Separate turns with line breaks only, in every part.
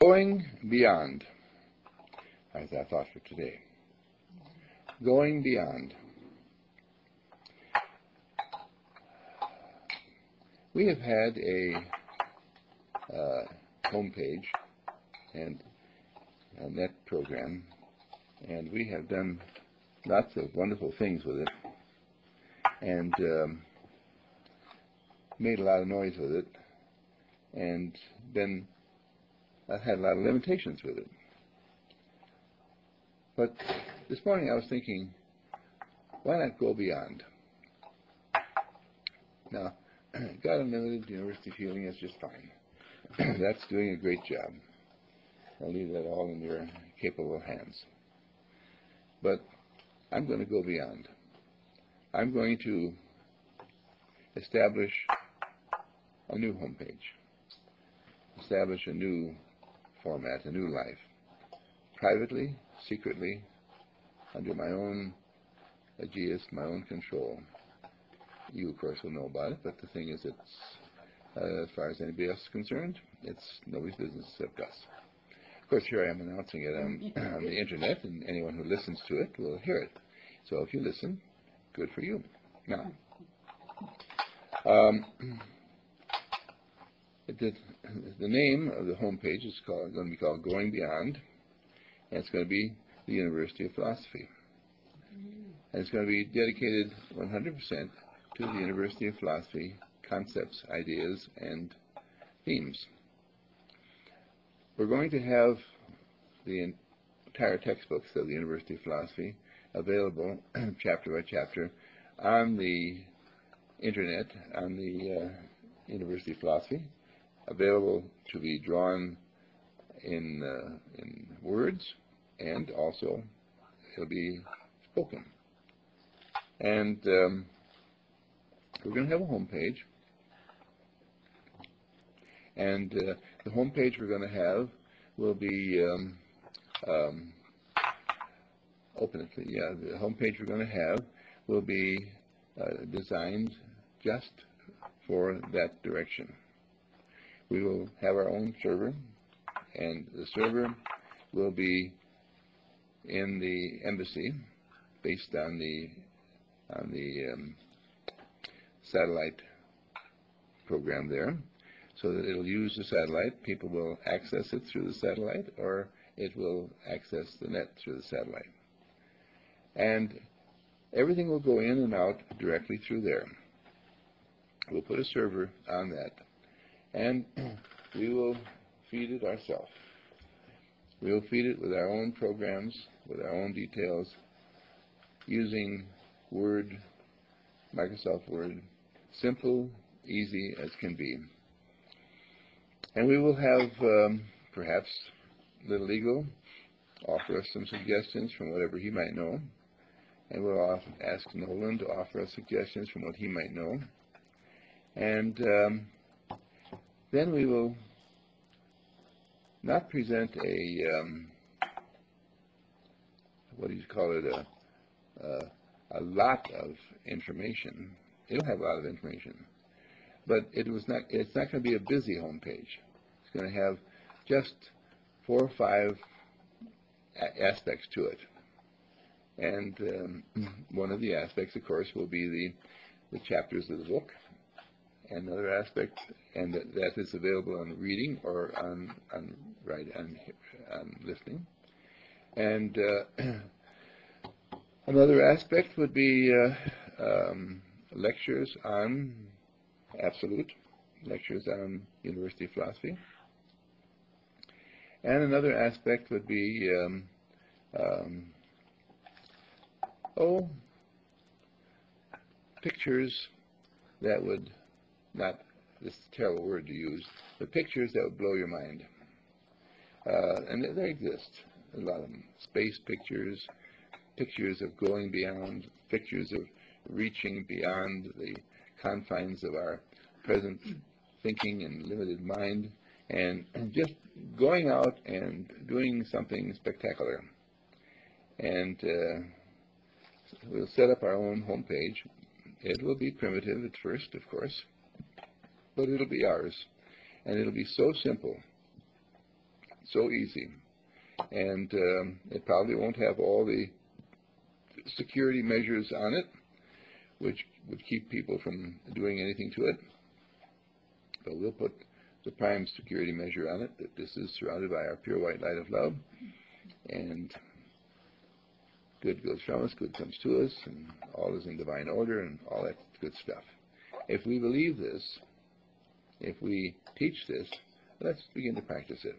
Going beyond, as our thought for today. Going beyond. We have had a homepage and a net program, and we have done lots of wonderful things with it, and made a lot of noise with it, and then I've had a lot of limitations with it. But this morning I was thinking, why not go beyond? Now, God Unlimited University Healing is just fine. That's doing a great job. I'll leave that all in your capable hands. But I'm going to go beyond. I'm going to establish a new homepage, establish a new format, a new life, privately, secretly, under my own aegis, my own control. You, of course, will know about it, but the thing is, it's, as far as anybody else is concerned, it's nobody's business except us. Of course, here I am announcing it on the internet, and anyone who listens to it will hear it. So if you listen, good for you. Now, the name of the homepage is going to be called Going Beyond, and it's going to be the University of Philosophy. And it's going to be dedicated 100% to the University of Philosophy concepts, ideas, and themes. We're going to have the entire textbooks of the University of Philosophy available chapter by chapter on the internet, on the University of Philosophy, available to be drawn in words, and also it'll be spoken. And we're going to have a home page, and the home page we're going to have will be open it. Yeah, the home page we're going to have will be designed just for that direction. We will have our own server, and the server will be in the embassy, based on the satellite program there, so that it'll use the satellite. People will access it through the satellite, or it will access the net through the satellite. And everything will go in and out directly through there. We'll put a server on that, and we will feed it ourselves. We will feed it with our own programs, with our own details, using Word, Microsoft Word, simple, easy as can be. And we will have perhaps Little Eagle offer us some suggestions from whatever he might know, and we'll ask Nolan to offer us suggestions from what he might know. And then we will not present a what do you call it, a lot of information. It'll have a lot of information, but it's not going to be a busy home page. It's going to have just 4 or 5 aspects to it, and one of the aspects, of course, will be the chapters of the book. Another aspect, and that is available on reading or on listening. And another aspect would be lectures on Absolute, lectures on University of Philosophy. And another aspect would be pictures that would, not this terrible word to use, but pictures that would blow your mind. And they exist, a lot of them. Space pictures, pictures of going beyond, pictures of reaching beyond the confines of our present thinking and limited mind, and just going out and doing something spectacular. And we'll set up our own home page. It will be primitive at first, of course, but it'll be ours. And it'll be so simple so easy. And it probably won't have all the security measures on it, which would keep people from doing anything to it. But we'll put the prime security measure on it, that this is surrounded by our pure white light of love, and good goes from us, good comes to us, and all is in divine order, and all that good stuff. If we believe this, if we teach this, let's begin to practice it.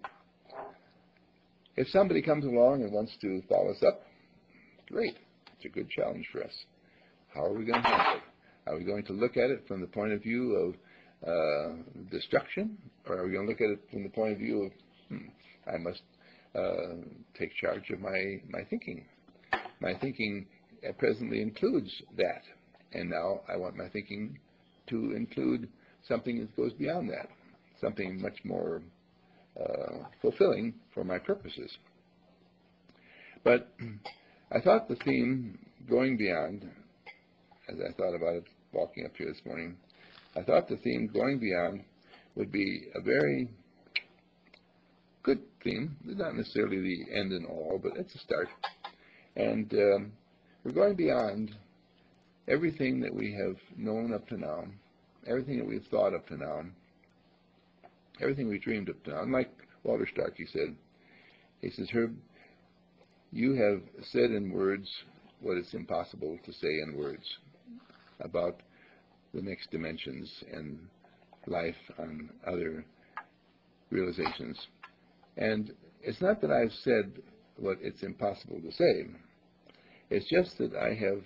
If somebody comes along and wants to follow us up, great. It's a good challenge for us. How are we going to handle it? Are we going to look at it from the point of view of destruction, or are we going to look at it from the point of view of, I must take charge of my thinking. My thinking presently includes that, and now I want my thinking to include something that goes beyond that, something much more fulfilling for my purposes. But I thought the theme, going beyond, as I thought about it walking up here this morning, I thought the theme, going beyond, would be a very good theme. It's not necessarily the end and all, but it's a start. And we're going beyond everything that we have known up to now, everything that we've thought up to now, everything we dreamed up to now. And like Walter Starkey said, he says, Herb, you have said in words what is impossible to say in words about the next dimensions and life on other realizations. And it's not that I've said what it's impossible to say. It's just that I have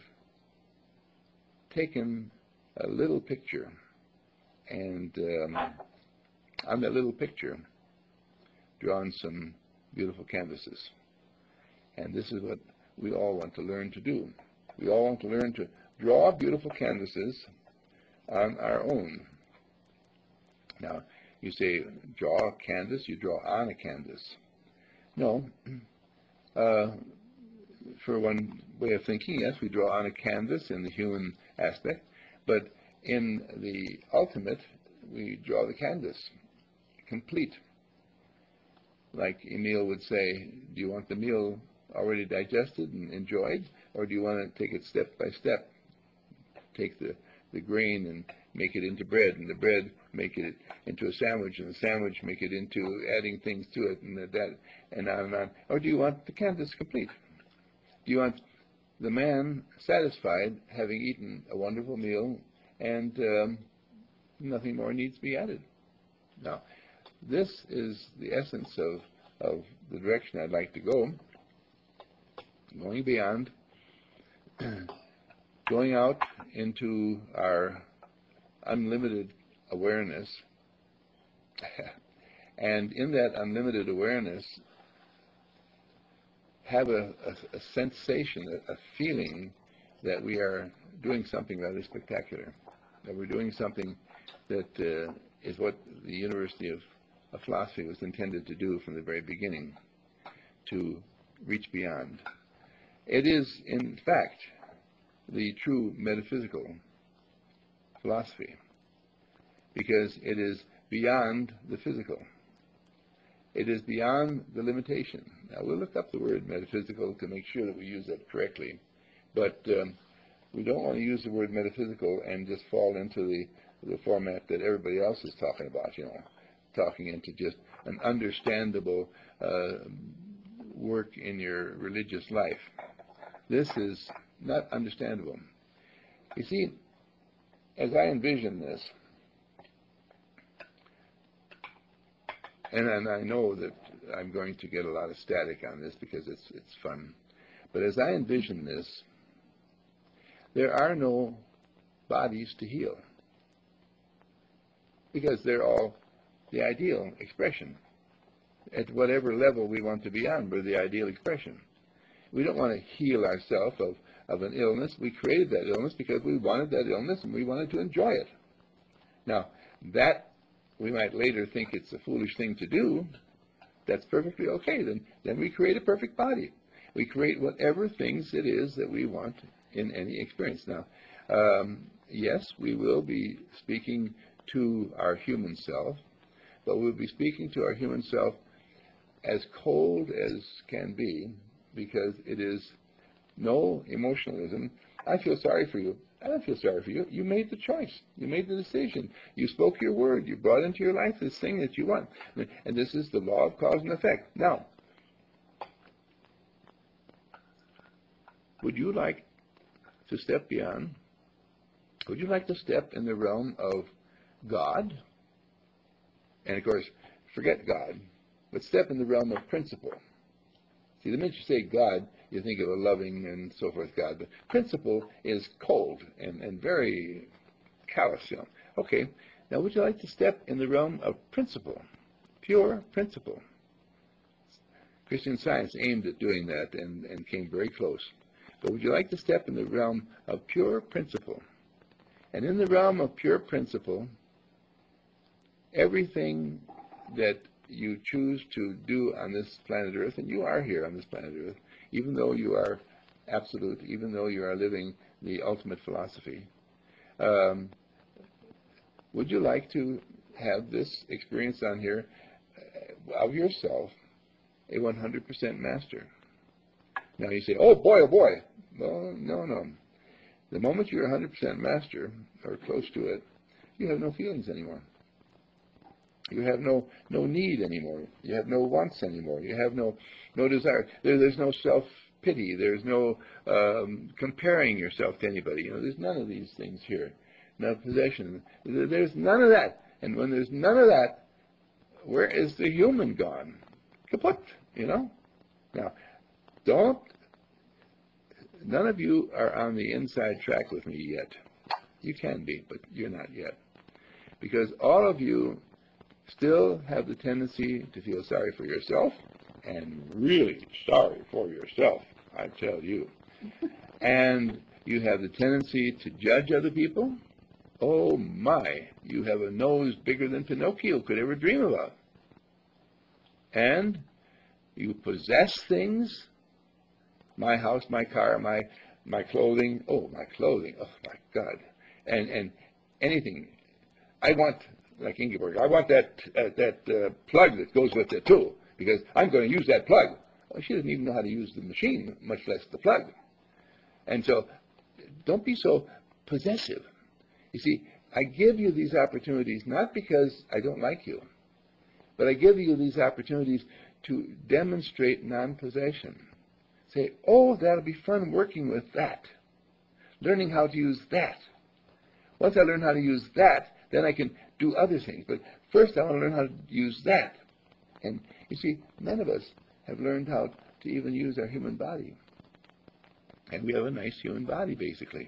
taken a little picture, and on that little picture drawn some beautiful canvases. And this is what we all want to learn to do. We all want to learn to draw beautiful canvases on our own. Now, you say, draw a canvas, you draw on a canvas. No. For one way of thinking, yes, we draw on a canvas in the human aspect, but in the ultimate, we draw the canvas complete. Like Emile would say, do you want the meal already digested and enjoyed, or do you want to take it step by step? Take the grain and make it into bread, and the bread make it into a sandwich, and the sandwich make it into adding things to it, and that, and on and on. Or do you want the canvas complete? Do you want the man satisfied, having eaten a wonderful meal, and nothing more needs to be added? Now, this is the essence of the direction I'd like to go, going beyond, going out into our unlimited awareness, and in that unlimited awareness, have a sensation, a feeling that we are doing something rather spectacular, that we're doing something that is what the University of Philosophy was intended to do from the very beginning, to reach beyond. It is, in fact, the true metaphysical philosophy, because it is beyond the physical. It is beyond the limitation. Now, we'll look up the word metaphysical to make sure that we use that correctly, but we don't want to use the word metaphysical and just fall into the format that everybody else is talking about, talking into just an understandable work in your religious life. This is not understandable. You see, as I envision this, and I know that I'm going to get a lot of static on this because it's fun, but as I envision this, there are no bodies to heal, because they're all the ideal expression. At whatever level we want to be on, we're the ideal expression. We don't want to heal ourselves of an illness. We created that illness because we wanted that illness and we wanted to enjoy it. Now, that we might later think it's a foolish thing to do. That's perfectly okay. Then we create a perfect body. We create whatever things it is that we want in any experience. Now, yes, we will be speaking to our human self, but we'll be speaking to our human self as cold as can be, because it is no emotionalism. I feel sorry for you. I don't feel sorry for you. You made the choice. You made the decision. You spoke your word. You brought into your life this thing that you want. And this is the law of cause and effect. Now, would you like to step beyond? Would you like to step in the realm of God? And of course, forget God, but step in the realm of principle. See, the minute you say God, you think of a loving and so forth God, but principle is cold and very callous, you know. Okay, now would you like to step in the realm of principle, pure principle? Christian Science aimed at doing that and came very close. But would you like to step in the realm of pure principle? And in the realm of pure principle, everything that you choose to do on this planet Earth, and you are here on this planet Earth, even though you are absolute, even though you are living the ultimate philosophy, would you like to have this experience on here of yourself a 100% master? Now you say, oh boy, oh boy. Well, no. The moment you're 100% master, or close to it, you have no feelings anymore. You have no need anymore. You have no wants anymore. You have no desire. There's no self-pity. There's no comparing yourself to anybody. You know, there's none of these things here. No possession. There's none of that. And when there's none of that, where is the human gone? Kaput, you know? Now, none of you are on the inside track with me yet. You can be, but you're not yet. Because all of you still have the tendency to feel sorry for yourself, and really sorry for yourself, I tell you. And you have the tendency to judge other people. Oh my, you have a nose bigger than Pinocchio could ever dream about. And you possess things. My house, my car, my clothing. Oh, my clothing. Oh, my God. And anything. I want, like Ingeborg, I want that plug that goes with it too, because I'm going to use that plug. Well, she doesn't even know how to use the machine, much less the plug. And so don't be so possessive. You see, I give you these opportunities not because I don't like you, but I give you these opportunities to demonstrate non-possession. Say, oh, that'll be fun working with that, learning how to use that. Once I learn how to use that, then I can do other things. But first I want to learn how to use that. And you see, none of us have learned how to even use our human body. And we have a nice human body, basically.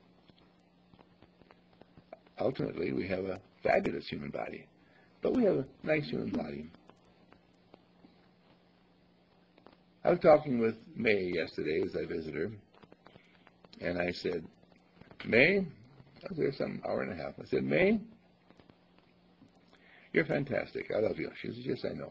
Ultimately, we have a fabulous human body. But we have a nice human body. I was talking with May yesterday as I visited her, and I said, May, I was there some hour and a half. I said, May, you're fantastic. I love you. She said, yes, I know.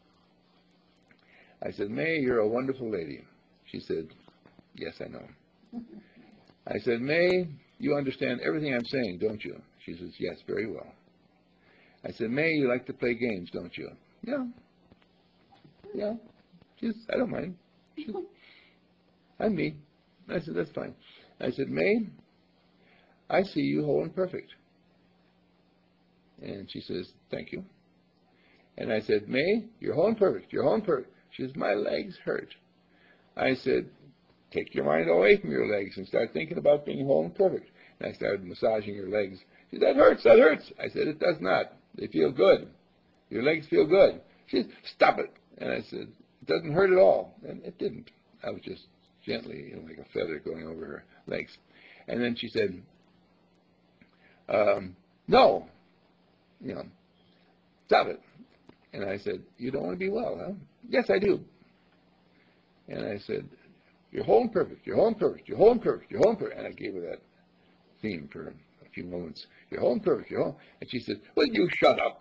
I said, May, you're a wonderful lady. She said, yes, I know. I said, May, you understand everything I'm saying, don't you? She says, yes, very well. I said, May, you like to play games, don't you? Yeah. Yeah. She says, I don't mind. She says, I'm me. I said, that's fine. I said, May, I see you whole and perfect. And she says, thank you. And I said, May, you're whole and perfect. You're whole and perfect. She says, my legs hurt. I said, take your mind away from your legs and start thinking about being whole and perfect. And I started massaging her legs. She said, that hurts, that hurts. I said, it does not. They feel good. Your legs feel good. She said, stop it. And I said, it doesn't hurt at all. And it didn't. I was just gently, like a feather going over her legs. And then she said, no, stop it. And I said, you don't want to be well, huh? Yes, I do. And I said, you're whole and perfect, you're whole and perfect, you're whole and perfect, you're whole and perfect. And I gave her that theme for a few moments. You're whole and perfect, you're whole. And she said, will you shut up?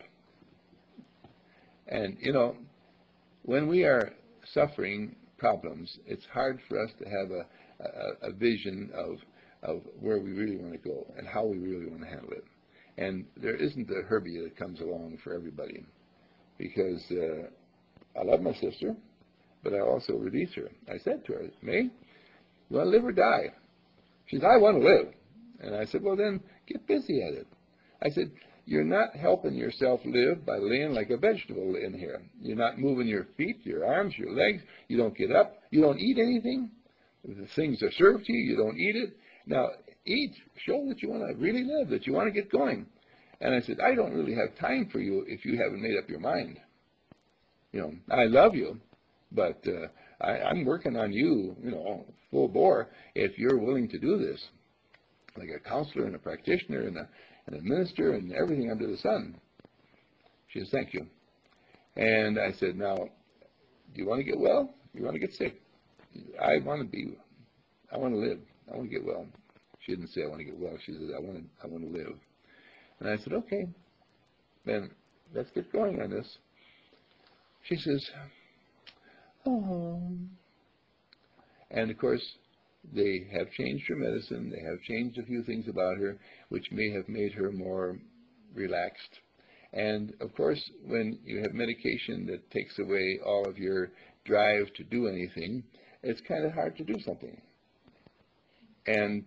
And, when we are suffering problems, it's hard for us to have a vision of where we really want to go and how we really want to handle it. And there isn't a Herbie that comes along for everybody, because I love my sister, but I also release her. I said to her, May, you want to live or die? She said, I want to live. And I said, well, then get busy at it. I said, you're not helping yourself live by laying like a vegetable in here. You're not moving your feet, your arms, your legs. You don't get up. You don't eat anything. The things are served to you. You don't eat it. Now, eat. Show that you want to really live, that you want to get going. And I said, I don't really have time for you if you haven't made up your mind. You know, I love you, but I'm working on you, you know, full bore if you're willing to do this, like a counselor and a practitioner and a minister and everything under the sun. She says, thank you. And I said, now, do you want to get well? Do you want to get sick? I want to live. I want to get well. She didn't say I want to get well. She said, I want to live. And I said, okay, then let's get going on this. She says, oh. And of course, they have changed her medicine. They have changed a few things about her, which may have made her more relaxed. And of course, when you have medication that takes away all of your drive to do anything, it's kind of hard to do something. And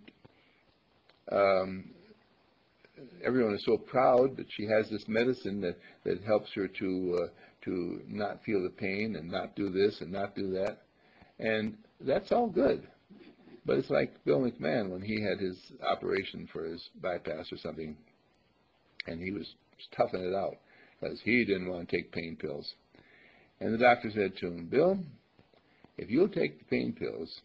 everyone is so proud that she has this medicine that helps her to not feel the pain and not do this and not do that. And that's all good. But it's like Bill McMahon when he had his operation for his bypass or something, and he was toughing it out because he didn't want to take pain pills. And the doctor said to him, Bill, if you'll take the pain pills,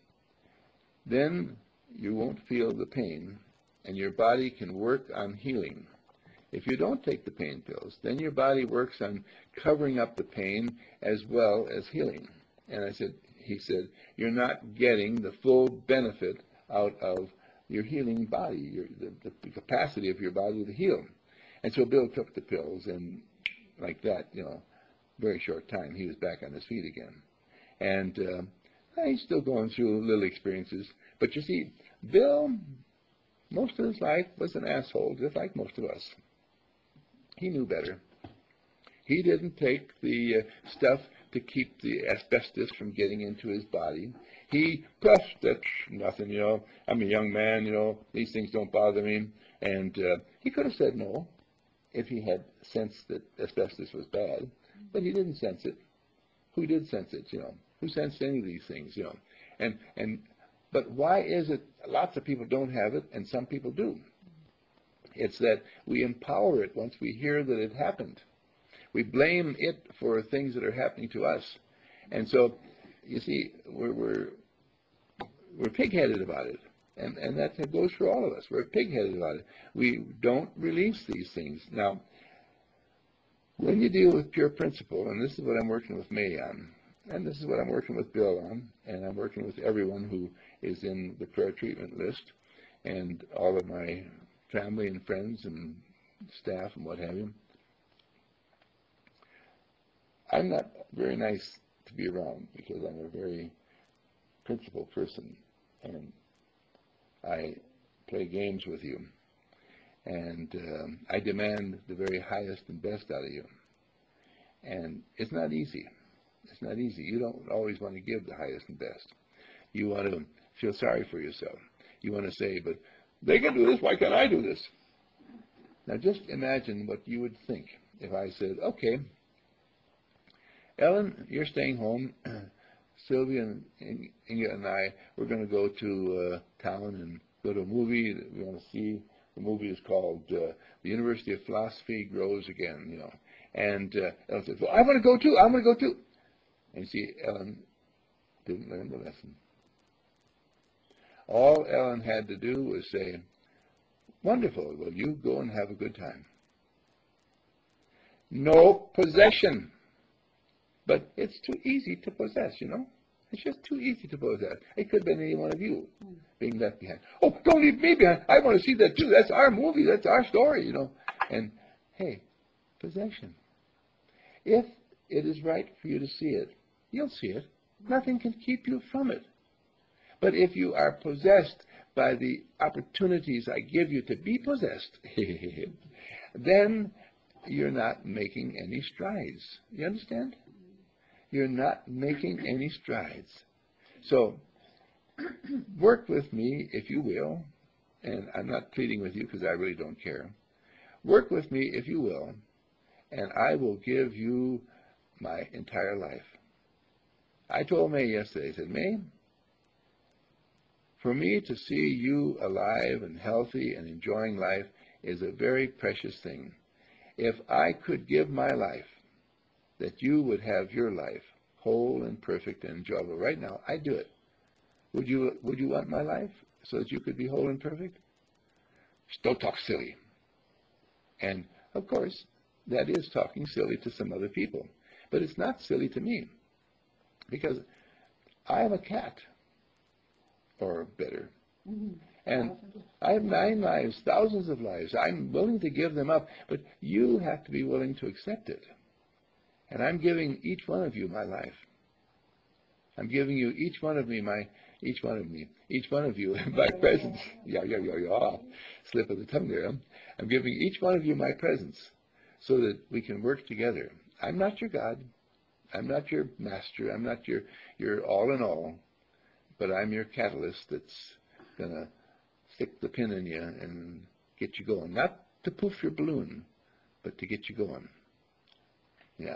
then you won't feel the pain, and your body can work on healing. If you don't take the pain pills, then your body works on covering up the pain as well as healing. And he said, you're not getting the full benefit out of your healing body, the capacity of your body to heal. And so Bill took the pills, and like that, you know, very short time, he was back on his feet again. And he's still going through little experiences. But you see, Bill, most of his life was an asshole, just like most of us. He knew better. He didn't take the stuff to keep the asbestos from getting into his body. He pressed that nothing, you know. I'm a young man, you know. These things don't bother me. And he could have said no if he had sensed that asbestos was bad, but he didn't sense it. Who did sense it, you know? Who sensed any of these things, you know? But why is it lots of people don't have it and some people do? It's that we empower it once we hear that it happened. We blame it for things that are happening to us. And so, you see, we're pig-headed about it. And that goes for all of us. We're pig-headed about it. We don't release these things. Now, when you deal with pure principle, and this is what I'm working with May on, and this is what I'm working with Bill on, and I'm working with everyone who is in the prayer treatment list, and all of my family and friends and staff and what have you. I'm not very nice to be around because I'm a very principled person, and I play games with you, and I demand the very highest and best out of you. And it's not easy. It's not easy. You don't always want to give the highest and best. You want to feel sorry for yourself. You want to say, but they can do this, why can't I do this? Now just imagine what you would think if I said, okay, Ellen, you're staying home. Sylvia and Inga and I, we're going to go to town and go to a movie that we want to see. The movie is called The University of Philosophy Grows Again, you know. And Ellen says, well, I want to go too. I want to go too. And you see, Ellen didn't learn the lesson. All Ellen had to do was say, wonderful, well, you go and have a good time. No possession. But it's too easy to possess, you know. It's just too easy to possess. It could have been any one of you being left behind. Oh, don't leave me behind. I want to see that too. That's our movie. That's our story, you know. And, hey, possession. If it is right for you to see it, you'll see it. Nothing can keep you from it. But if you are possessed by the opportunities I give you to be possessed, then you're not making any strides. You understand? you're not making any strides. So work with me, if you will, and I'm not pleading with you because I really don't care. Work with me, if you will, and I will give you my entire life. I told May yesterday, I said, May, for me to see you alive and healthy and enjoying life is a very precious thing. If I could give my life, that you would have your life whole and perfect and enjoyable right now, I'd do it. Would you want my life so that you could be whole and perfect? Don't talk silly. And, of course, that is talking silly to some other people. But it's not silly to me, because I am a cat, or better. And I have 9 lives, thousands of lives. I'm willing to give them up, but you have to be willing to accept it. And I'm giving each one of you my life. I'm giving you each one of you my presence. Yeah. Slip of the tongue there. I'm giving each one of you my presence so that we can work together. I'm not your God. I'm not your master. I'm not your all in all. But I'm your catalyst that's going to stick the pin in you and get you going. Not to poof your balloon, but to get you going. Yeah.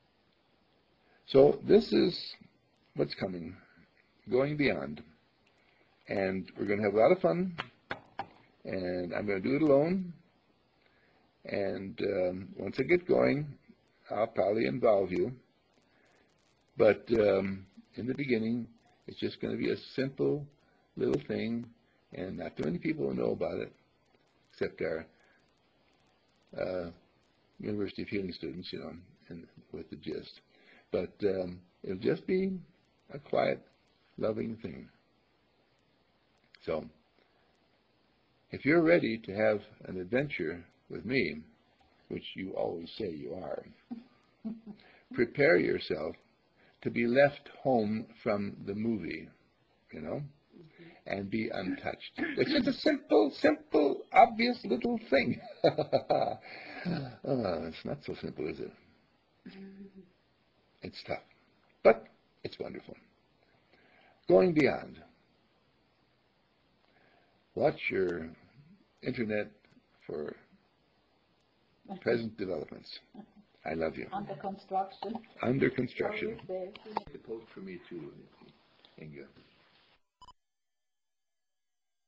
So this is what's coming, going beyond. And we're going to have a lot of fun. And I'm going to do it alone. And once I get going, I'll probably involve you. But in the beginning, it's just going to be a simple little thing, and not too many people will know about it, except our University of Healing students, and with the gist. But it'll just be a quiet, loving thing. So, if you're ready to have an adventure with me, which you always say you are, prepare yourself to be left home from the movie, and be untouched. It's just a simple, obvious little thing. It's not so simple, is it? It's tough, but it's wonderful. Going beyond. Watch your internet for present developments. I love you.
Under construction.
Under construction. Make a post for me too, Inga.